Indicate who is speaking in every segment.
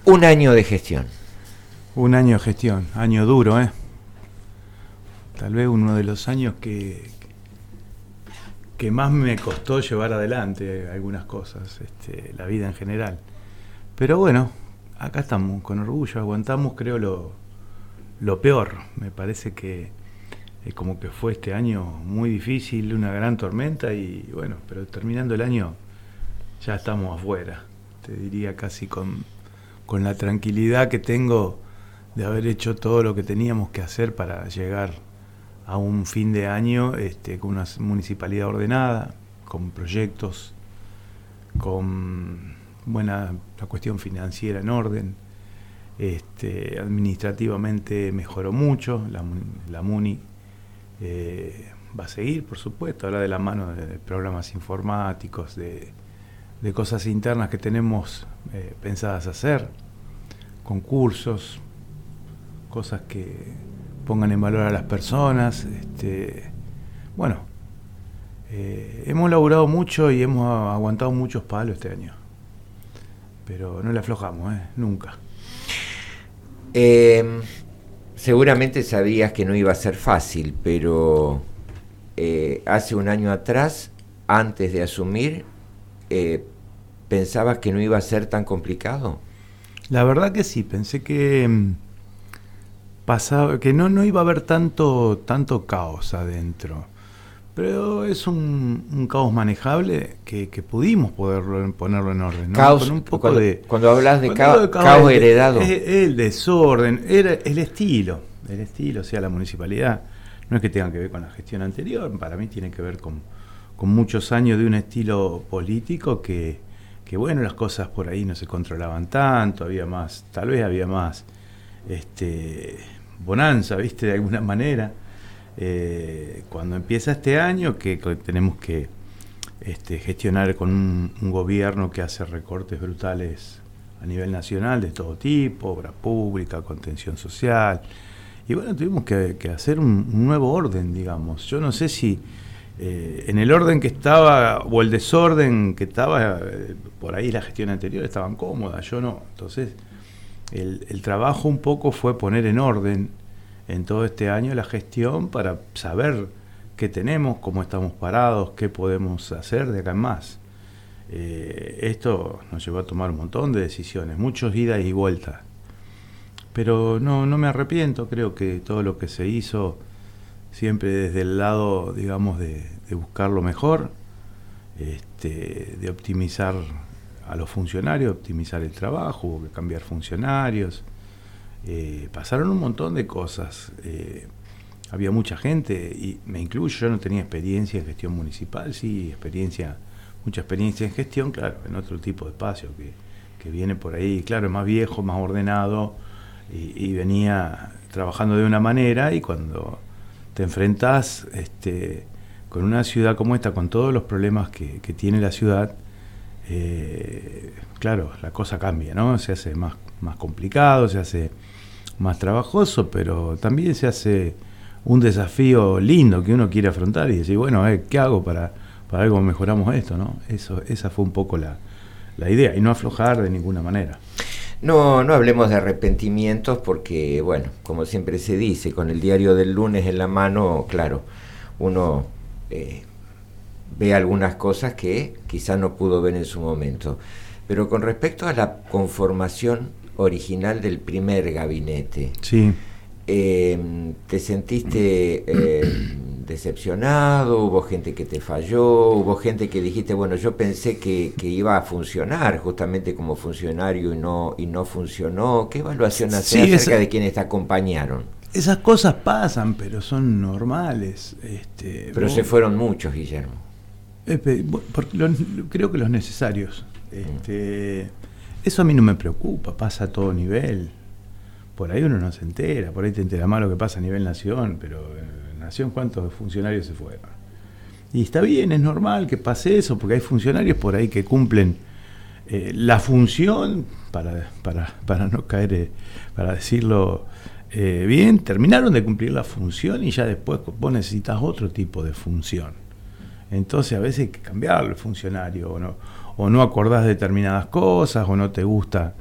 Speaker 1: Un año de gestión.
Speaker 2: Un año de gestión, año duro, Tal vez uno de los años que más me costó llevar adelante algunas cosas, la vida en general. Pero bueno, acá estamos, con orgullo, aguantamos, creo, lo peor. Me parece que como que fue este año muy difícil, una gran tormenta y bueno, pero terminando el año ya estamos afuera. Te diría casi con la tranquilidad que tengo de haber hecho todo lo que teníamos que hacer para llegar a un fin de año con una municipalidad ordenada, con proyectos, con la cuestión financiera en orden. Administrativamente mejoró mucho, la MUNI va a seguir, por supuesto, ahora de la mano de programas informáticos, de cosas internas que tenemos pensadas hacer, concursos, cosas que pongan en valor a las personas. Hemos laburado mucho y hemos aguantado muchos palos este año, pero no le aflojamos, nunca.
Speaker 1: Seguramente sabías que no iba a ser fácil, pero hace un año atrás, antes de asumir, ¿pensabas que no iba a ser tan complicado?
Speaker 2: La verdad que sí, pensé que pasaba, que no iba a haber tanto caos adentro, pero es un caos manejable que pudimos ponerlo en orden, ¿no?
Speaker 1: Caos,
Speaker 2: con un poco
Speaker 1: cuando hablas de caos heredado.
Speaker 2: El desorden, era el estilo, o sea, la municipalidad no es que tenga que ver con la gestión anterior, para mí tiene que ver con muchos años de un estilo político que bueno, las cosas por ahí no se controlaban tanto, tal vez había más bonanza, ¿viste? De alguna manera. Cuando empieza este año, que tenemos que gestionar con un gobierno que hace recortes brutales a nivel nacional de todo tipo, obra pública, contención social, y bueno, tuvimos que hacer un nuevo orden, digamos. Yo no sé si en el orden que estaba o el desorden que estaba, por ahí la gestión anterior estaban cómodas, yo no. Entonces el trabajo un poco fue poner en orden en todo este año la gestión para saber qué tenemos, cómo estamos parados, qué podemos hacer de acá en más. Esto nos llevó a tomar un montón de decisiones, muchos idas y vueltas, pero no me arrepiento. Creo que todo lo que se hizo siempre desde el lado, digamos, de buscar lo mejor, de optimizar a los funcionarios, optimizar el trabajo, hubo que cambiar funcionarios, pasaron un montón de cosas, había mucha gente, y me incluyo, yo no tenía experiencia en gestión municipal, sí, mucha experiencia en gestión, claro, en otro tipo de espacio que viene por ahí, claro, es más viejo, más ordenado, y venía trabajando de una manera, y cuando te enfrentás con una ciudad como esta, con todos los problemas que tiene la ciudad, claro, la cosa cambia, ¿no? Se hace más complicado, se hace más trabajoso, pero también se hace un desafío lindo que uno quiere afrontar y decir, bueno, ¿qué hago para ver cómo mejoramos esto, ¿no? Esa fue un poco la idea, y no aflojar de ninguna manera.
Speaker 1: No hablemos de arrepentimientos porque, bueno, como siempre se dice, con el diario del lunes en la mano, claro, uno ve algunas cosas que quizás no pudo ver en su momento. Pero con respecto a la conformación original del primer gabinete,
Speaker 2: sí.
Speaker 1: ¿Te sentiste decepcionado? ¿Hubo gente que te falló? ¿Hubo gente que dijiste, bueno, yo pensé que iba a funcionar justamente como funcionario y no funcionó? ¿Qué evaluación hace acerca de quienes te acompañaron?
Speaker 2: Esas cosas pasan, pero son normales.
Speaker 1: Pero se fueron muchos, Guillermo.
Speaker 2: Creo que los necesarios. Eso a mí no me preocupa, pasa a todo nivel. Por ahí uno no se entera, por ahí te entera más lo que pasa a nivel nación, pero en nación ¿cuántos funcionarios se fueron? Y está bien, es normal que pase eso, porque hay funcionarios por ahí que cumplen la función, para no caer, para decirlo bien, terminaron de cumplir la función y ya después vos necesitas otro tipo de función. Entonces a veces hay que cambiarlo el funcionario, o no acordás determinadas cosas, o no te gusta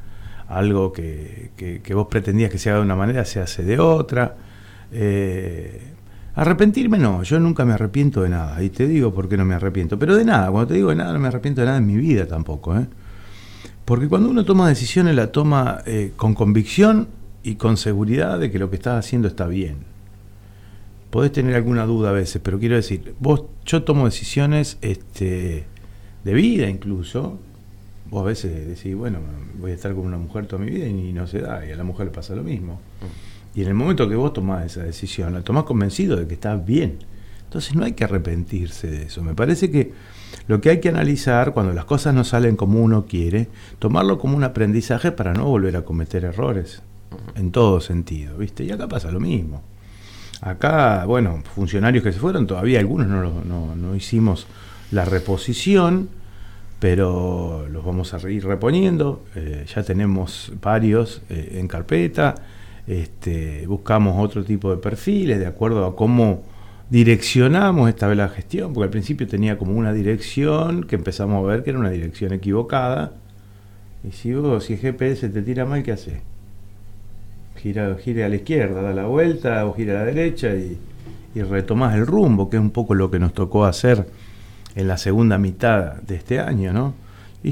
Speaker 2: algo que vos pretendías que se haga de una manera, se hace de otra. Arrepentirme no, yo nunca me arrepiento de nada, y te digo por qué no me arrepiento, pero de nada, cuando te digo de nada, no me arrepiento de nada en mi vida tampoco, porque cuando uno toma decisiones la toma con convicción y con seguridad de que lo que estás haciendo está bien. Podés tener alguna duda a veces, pero quiero decir, yo tomo decisiones de vida incluso. Vos a veces decís, bueno, voy a estar con una mujer toda mi vida y no se da, y a la mujer le pasa lo mismo. Y en el momento que vos tomás esa decisión, la tomás convencido de que estás bien. Entonces no hay que arrepentirse de eso. Me parece que lo que hay que analizar cuando las cosas no salen como uno quiere, tomarlo como un aprendizaje para no volver a cometer errores, en todo sentido, ¿viste? Y acá pasa lo mismo. Acá, bueno, funcionarios que se fueron, todavía algunos no hicimos la reposición, pero los vamos a ir reponiendo. Ya tenemos varios en carpeta. Buscamos otro tipo de perfiles de acuerdo a cómo direccionamos esta vez la gestión, porque al principio tenía como una dirección que empezamos a ver que era una dirección equivocada. Y si el GPS te tira mal, ¿qué haces? Gire a la izquierda, da la vuelta, o gira a la derecha y retomás el rumbo, que es un poco lo que nos tocó hacer en la segunda mitad de este año, ¿no? Y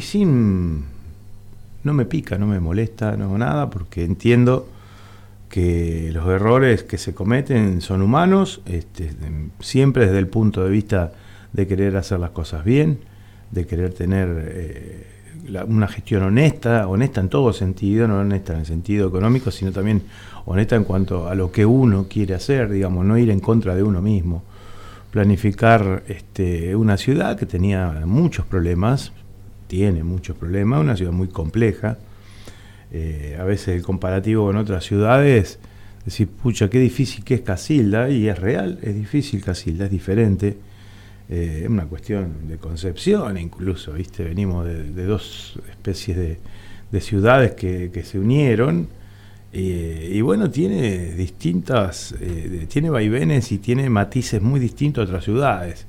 Speaker 2: no me pica, no me molesta, no nada, porque entiendo que los errores que se cometen son humanos, siempre desde el punto de vista de querer hacer las cosas bien, de querer tener una gestión honesta en todo sentido, no honesta en el sentido económico, sino también honesta en cuanto a lo que uno quiere hacer, digamos, no ir en contra de uno mismo. Planificar una ciudad que tenía muchos problemas, tiene muchos problemas, una ciudad muy compleja. A veces el comparativo con otras ciudades, decir, pucha, qué difícil que es Casilda, y es real, es difícil Casilda, es diferente. Es una cuestión de concepción incluso, ¿viste? Venimos de dos especies de ciudades que se unieron, y bueno, tiene tiene vaivenes y tiene matices muy distintos a otras ciudades.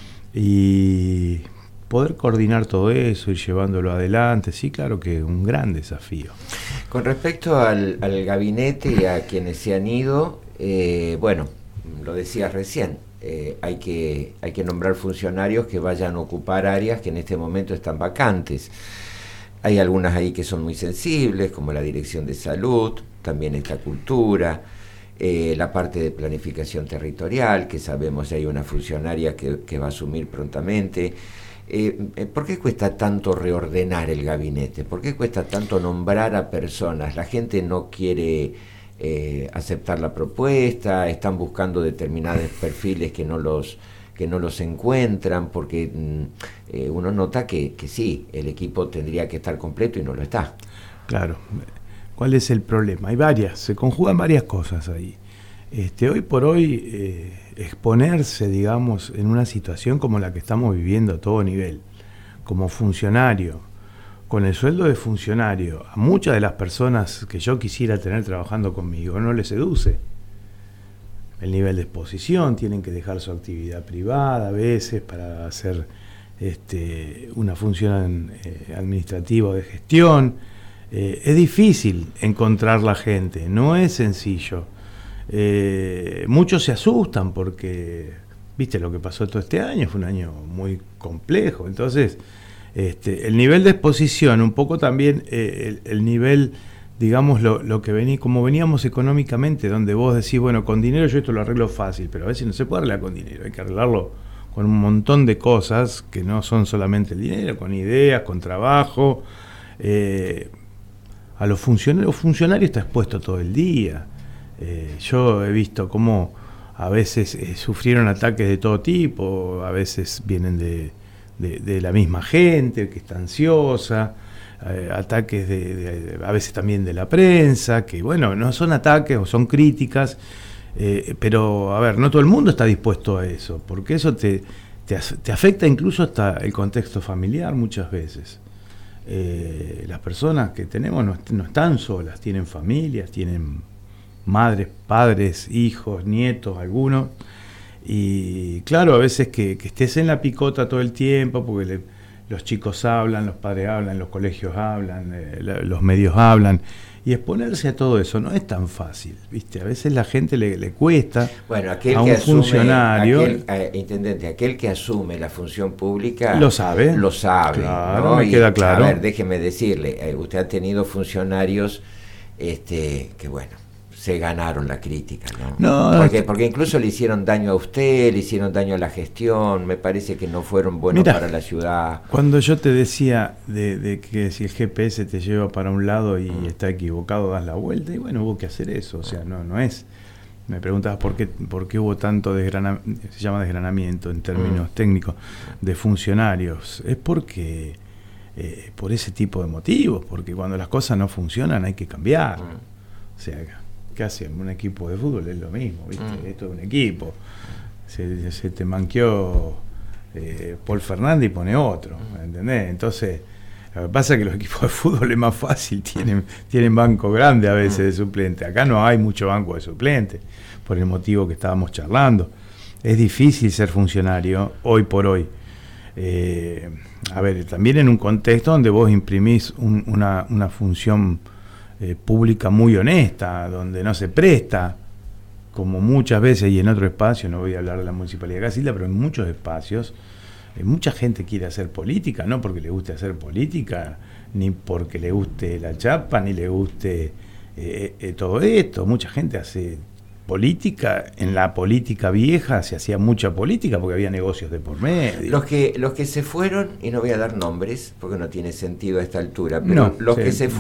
Speaker 2: Y poder coordinar todo eso y llevándolo adelante, sí, claro que es un gran desafío.
Speaker 1: Con respecto al gabinete y a quienes se han ido, bueno, lo decías recién, hay que nombrar funcionarios que vayan a ocupar áreas que en este momento están vacantes. Hay algunas ahí que son muy sensibles, como la Dirección de Salud, también está Cultura, la parte de planificación territorial, que sabemos hay una funcionaria que va a asumir prontamente. ¿Por qué cuesta tanto reordenar el gabinete? ¿Por qué cuesta tanto nombrar a personas? La gente no quiere aceptar la propuesta, están buscando determinados perfiles que no los encuentran, porque uno nota que sí, el equipo tendría que estar completo y no lo está.
Speaker 2: Claro. ¿Cuál es el problema? Se conjugan varias cosas ahí. Hoy por hoy, exponerse, digamos, en una situación como la que estamos viviendo a todo nivel, como funcionario, con el sueldo de funcionario, a muchas de las personas que yo quisiera tener trabajando conmigo no les seduce. El nivel de exposición, tienen que dejar su actividad privada a veces para hacer una función administrativa o de gestión. Es difícil encontrar la gente, no es sencillo. Muchos se asustan porque, viste lo que pasó todo este año, fue un año muy complejo. Entonces, el nivel de exposición, un poco también el nivel, digamos, como veníamos económicamente, donde vos decís, bueno, con dinero yo esto lo arreglo fácil, pero a veces no se puede arreglar con dinero, hay que arreglarlo con un montón de cosas que no son solamente el dinero, con ideas, con trabajo. A los funcionarios está expuesto todo el día. Yo he visto cómo a veces sufrieron ataques de todo tipo, a veces vienen de la misma gente que está ansiosa, ataques a veces también de la prensa, que bueno, no son ataques o son críticas, pero a ver, no todo el mundo está dispuesto a eso, porque eso te afecta incluso hasta el contexto familiar muchas veces. Las personas que tenemos no están solas, tienen familias, tienen madres, padres, hijos, nietos, algunos, y claro, a veces que estés en la picota todo el tiempo porque los chicos hablan, los padres hablan, los colegios hablan, los medios hablan, y exponerse a todo eso no es tan fácil, ¿viste? A veces la gente le cuesta.
Speaker 1: Bueno, aquel
Speaker 2: a un
Speaker 1: que asume,
Speaker 2: funcionario,
Speaker 1: intendente, aquel que asume la función pública
Speaker 2: lo sabe,
Speaker 1: claro,
Speaker 2: ¿no? Me queda claro.
Speaker 1: A ver, déjeme decirle, usted ha tenido funcionarios que bueno, se ganaron la crítica, ¿no? Porque incluso le hicieron daño a usted, le hicieron daño a la gestión, me parece que no fueron buenos para la ciudad.
Speaker 2: Cuando yo te decía de que si el GPS te lleva para un lado y está equivocado, das la vuelta, y bueno, hubo que hacer eso, o sea, no es... Me preguntabas por qué hubo tanto desgranamiento, se llama desgranamiento en términos técnicos, de funcionarios. Es porque, por ese tipo de motivos, porque cuando las cosas no funcionan hay que cambiar. O sea, ¿qué hacen? Un equipo de fútbol es lo mismo, ¿viste? Esto es un equipo. Se te manqueó Paul Fernández y pone otro, ¿entendés? Entonces, lo que pasa es que los equipos de fútbol es más fácil, tienen banco grande a veces de suplente. Acá no hay mucho banco de suplente, por el motivo que estábamos charlando. Es difícil ser funcionario hoy por hoy. A ver, también en un contexto donde vos imprimís una función pública muy honesta, donde no se presta, como muchas veces y en otro espacio, no voy a hablar de la Municipalidad de Casilda, pero en muchos espacios, mucha gente quiere hacer política, no porque le guste hacer política, ni porque le guste la chapa, ni le guste todo esto. Mucha gente hace política, en la política vieja se hacía mucha política porque había negocios de por medio.
Speaker 1: Los que se fueron, y no voy a dar nombres porque no tiene sentido a esta altura, pero los que se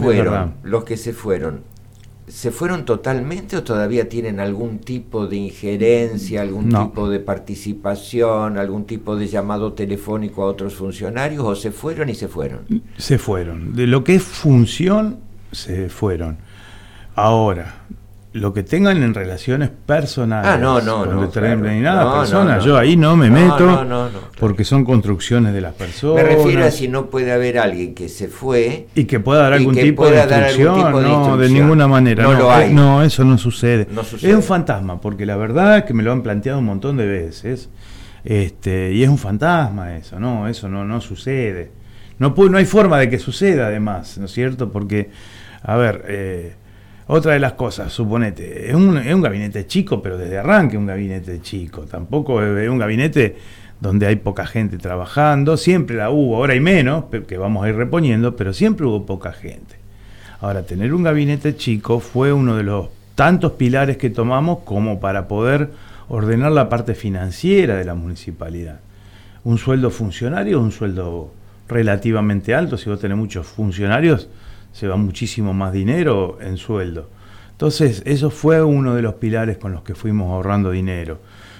Speaker 1: fueron, ¿se fueron totalmente o todavía tienen algún tipo de injerencia, algún tipo de participación, algún tipo de llamado telefónico a otros funcionarios, o se fueron y se fueron?
Speaker 2: Se fueron. De lo que es función, se fueron. Ahora, lo que tengan en relaciones personales con determinada persona, yo ahí no me meto, porque son construcciones de las personas.
Speaker 1: Me refiero a si no puede haber alguien que se fue
Speaker 2: y que pueda dar algún tipo de instrucción. No, de ninguna manera. No, eso no sucede. Es un fantasma, porque la verdad es que me lo han planteado un montón de veces, y es un fantasma eso no sucede. No hay forma de que suceda, además, ¿no es cierto? Porque, a ver, otra de las cosas, suponete, es un gabinete chico, pero desde arranque un gabinete chico. Tampoco es un gabinete donde hay poca gente trabajando. Siempre la hubo, ahora hay menos, que vamos a ir reponiendo, pero siempre hubo poca gente. Ahora, tener un gabinete chico fue uno de los tantos pilares que tomamos como para poder ordenar la parte financiera de la municipalidad. Un sueldo funcionario, un sueldo relativamente alto. Si vos tenés muchos funcionarios, se va muchísimo más dinero en sueldo. Entonces, eso fue uno de los pilares con los que fuimos ahorrando dinero.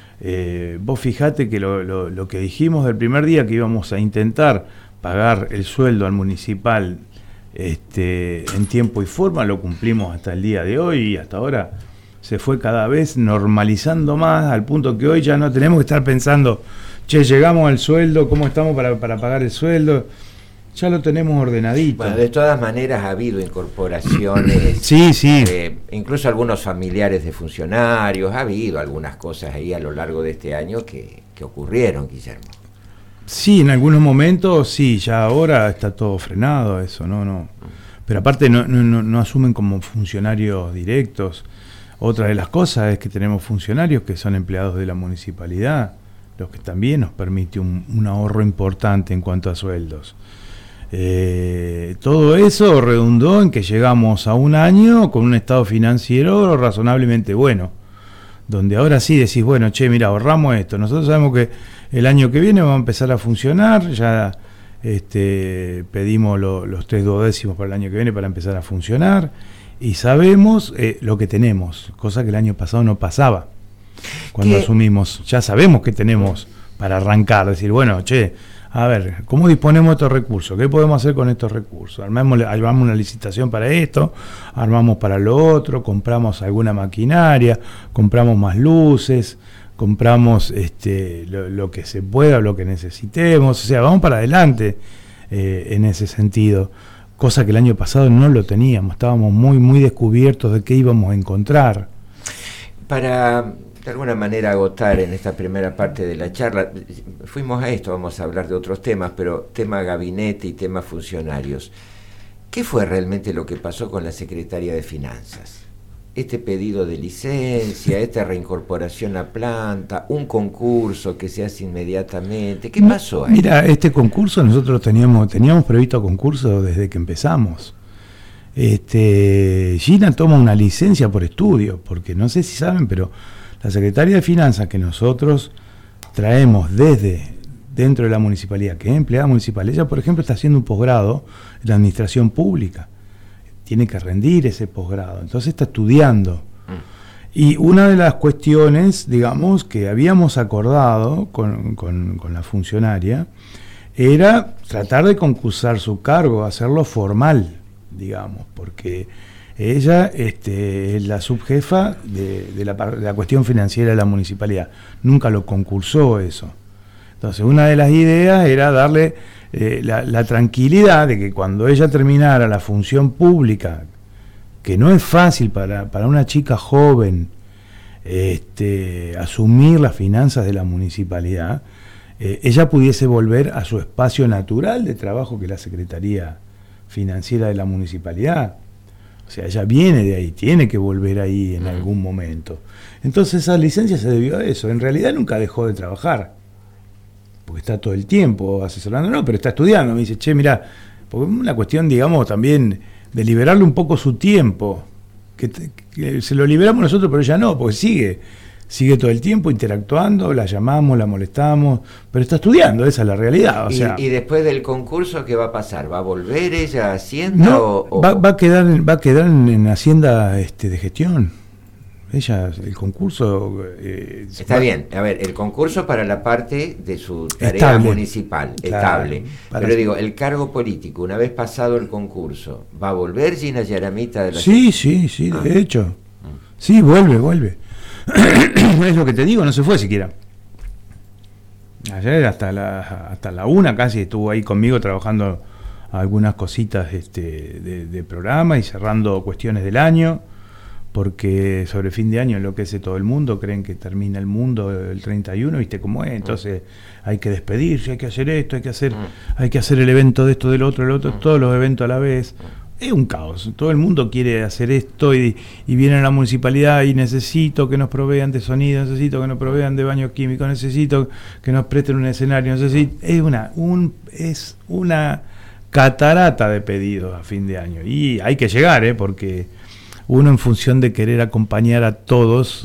Speaker 2: Vos fijate que lo que dijimos del primer día, que íbamos a intentar pagar el sueldo al municipal en tiempo y forma, lo cumplimos hasta el día de hoy, y hasta ahora se fue cada vez normalizando más, al punto que hoy ya no tenemos que estar pensando, llegamos al sueldo, ¿cómo estamos para pagar el sueldo? Ya lo tenemos ordenadito.
Speaker 1: Bueno, de todas maneras ha habido incorporaciones.
Speaker 2: Sí.
Speaker 1: Incluso algunos familiares de funcionarios. Ha habido algunas cosas ahí a lo largo de este año que ocurrieron, Guillermo.
Speaker 2: Sí, en algunos momentos, sí. Ya ahora está todo frenado eso, no. Pero aparte no asumen como funcionarios directos. Otra de las cosas es que tenemos funcionarios que son empleados de la municipalidad, los que también nos permite un ahorro importante en cuanto a sueldos. Todo eso redundó en que llegamos a un año con un estado financiero razonablemente bueno, donde ahora sí decís, bueno, mira, ahorramos esto, nosotros sabemos que el año que viene va a empezar a funcionar, ya pedimos los 3/12 para el año que viene para empezar a funcionar, y sabemos lo que tenemos, cosa que el año pasado no pasaba. Cuando asumimos, ya sabemos que tenemos para arrancar, decir, bueno, a ver, ¿cómo disponemos de estos recursos? ¿Qué podemos hacer con estos recursos? Armamos una licitación para esto, armamos para lo otro, compramos alguna maquinaria, compramos más luces, compramos lo que se pueda, lo que necesitemos, o sea, vamos para adelante en ese sentido, cosa que el año pasado no lo teníamos, estábamos muy, muy descubiertos de qué íbamos a encontrar.
Speaker 1: Para de alguna manera agotar en esta primera parte de la charla. Fuimos a esto, vamos a hablar de otros temas, pero tema gabinete y tema funcionarios. ¿Qué fue realmente lo que pasó con la Secretaría de Finanzas? Este pedido de licencia, esta reincorporación a planta, un concurso que se hace inmediatamente. ¿Qué pasó ahí?
Speaker 2: Mira, este concurso nosotros teníamos previsto concurso desde que empezamos. Gina toma una licencia por estudio, porque no sé si saben, pero la Secretaría de Finanzas que nosotros traemos desde dentro de la municipalidad, que es empleada municipal, ella por ejemplo está haciendo un posgrado en la administración pública, tiene que rendir ese posgrado, entonces está estudiando. Y una de las cuestiones, digamos, que habíamos acordado con la funcionaria, era tratar de concursar su cargo, hacerlo formal, digamos, porque ella es la subjefa de la cuestión financiera de la municipalidad. Nunca lo concursó eso. Entonces, una de las ideas era darle la tranquilidad de que cuando ella terminara la función pública, que no es fácil para una chica joven asumir las finanzas de la municipalidad, ella pudiese volver a su espacio natural de trabajo, que es la Secretaría Financiera de la municipalidad. O sea, ella viene de ahí, tiene que volver ahí en algún momento. Entonces esa licencia se debió a eso. En realidad nunca dejó de trabajar, porque está todo el tiempo asesorando, no, pero está estudiando. Me dice, che, mirá, porque es una cuestión, digamos, también de liberarle un poco su tiempo, que se lo liberamos nosotros, pero ella no, porque sigue todo el tiempo interactuando, la llamamos, la molestamos, pero está estudiando, esa es la realidad. O sea,
Speaker 1: ¿Y después del concurso qué va a pasar? ¿Va a volver ella a Hacienda?
Speaker 2: No, va a quedar en Hacienda de gestión. Ella, el concurso...
Speaker 1: Está bien, a ver, el concurso para la parte de su tarea
Speaker 2: estable,
Speaker 1: municipal,
Speaker 2: claro,
Speaker 1: estable. Pero digo, el cargo político, una vez pasado el concurso, ¿va a volver Gina Yaramita de la...
Speaker 2: Sí, de hecho. Sí, vuelve. Es lo que te digo, no se fue siquiera. Ayer hasta la 1 casi estuvo ahí conmigo trabajando algunas cositas de programa y cerrando cuestiones del año, porque sobre fin de año enloquece todo el mundo, creen que termina el mundo el 31, ¿viste cómo es? Entonces hay que despedirse, hay que hacer esto, hay que hacer el evento de esto, del otro, todos los eventos a la vez. Es un caos, todo el mundo quiere hacer esto y viene a la municipalidad y necesito que nos provean de sonido, necesito que nos provean de baños químicos, necesito que nos presten un escenario, es una catarata de pedidos a fin de año y hay que llegar, porque uno en función de querer acompañar a todos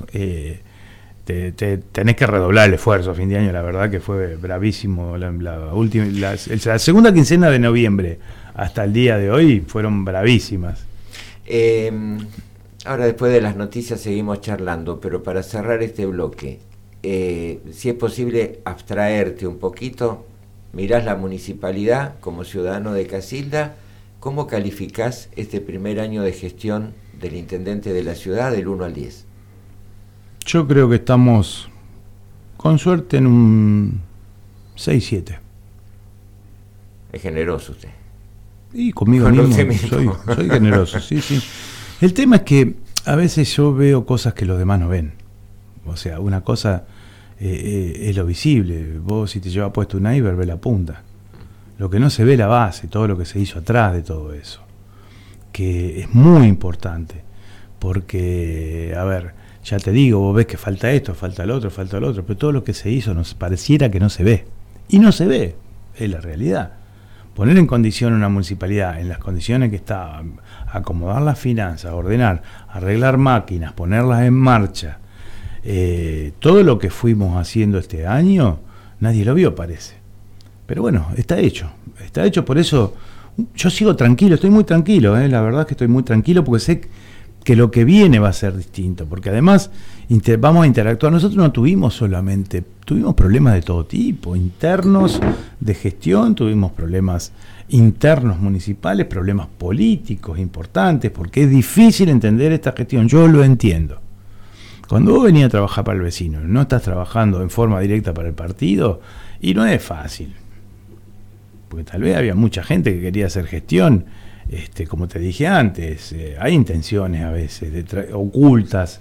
Speaker 2: tenés que redoblar el esfuerzo a fin de año. La verdad que fue bravísimo la segunda quincena de noviembre hasta el día de hoy fueron bravísimas.
Speaker 1: Ahora después de las noticias seguimos charlando, pero para cerrar este bloque, si es posible abstraerte un poquito, mirás la municipalidad como ciudadano de Casilda, ¿cómo calificás este primer año de gestión del intendente de la ciudad del 1 al 10?
Speaker 2: Yo creo que estamos con suerte en un 6-7.
Speaker 1: Es generoso usted.
Speaker 2: Y conmigo mismo soy generoso, sí. El tema es que a veces yo veo cosas que los demás no ven. O sea, una cosa es lo visible. Vos si te llevas puesto un iceberg, ve la punta. Lo que no se ve la base, todo lo que se hizo atrás de todo eso. Que es muy importante. Porque, a ver, ya te digo, vos ves que falta esto, falta lo otro, pero todo lo que se hizo nos pareciera que no se ve. Y no se ve, es la realidad. Poner en condición una municipalidad, en las condiciones que está, acomodar las finanzas, ordenar, arreglar máquinas, ponerlas en marcha, todo lo que fuimos haciendo este año, nadie lo vio, parece. Pero bueno, está hecho, por eso yo sigo tranquilo, estoy muy tranquilo, la verdad es que estoy muy tranquilo porque sé que lo que viene va a ser distinto, porque además vamos a interactuar. Nosotros no tuvimos problemas de todo tipo, internos de gestión, tuvimos problemas internos municipales, problemas políticos importantes, porque es difícil entender esta gestión, yo lo entiendo. Cuando vos venís a trabajar para el vecino, no estás trabajando en forma directa para el partido, y no es fácil, porque tal vez había mucha gente que quería hacer gestión. Como te dije antes, hay intenciones a veces ocultas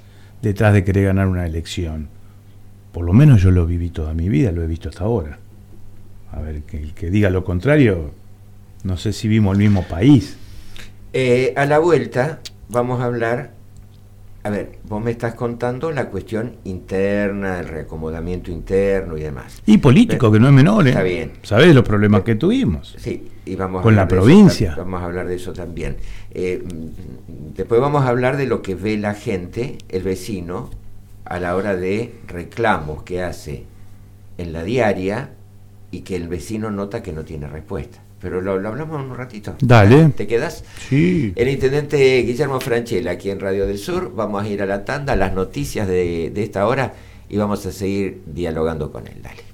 Speaker 2: detrás de querer ganar una elección. Por lo menos yo lo viví toda mi vida, lo he visto hasta ahora. A ver, que el que diga lo contrario, no sé si vimos el mismo país.
Speaker 1: A la vuelta vamos a hablar, a ver, vos me estás contando la cuestión interna, el reacomodamiento interno y demás.
Speaker 2: Y político, que no es menor, ¿eh?
Speaker 1: Está bien.
Speaker 2: ¿Sabés los problemas que tuvimos?
Speaker 1: Sí, y vamos
Speaker 2: con
Speaker 1: a
Speaker 2: la provincia.
Speaker 1: Vamos a hablar de eso también. Después vamos a hablar de lo que ve la gente, el vecino, a la hora de reclamos que hace en la diaria y que el vecino nota que no tiene respuesta. Pero lo hablamos en un ratito.
Speaker 2: Dale.
Speaker 1: ¿Te quedas?
Speaker 2: Sí.
Speaker 1: El intendente Guillermo Franchella, aquí en Radio del Sur. Vamos a ir a la tanda, las noticias de esta hora, y vamos a seguir dialogando con él. Dale.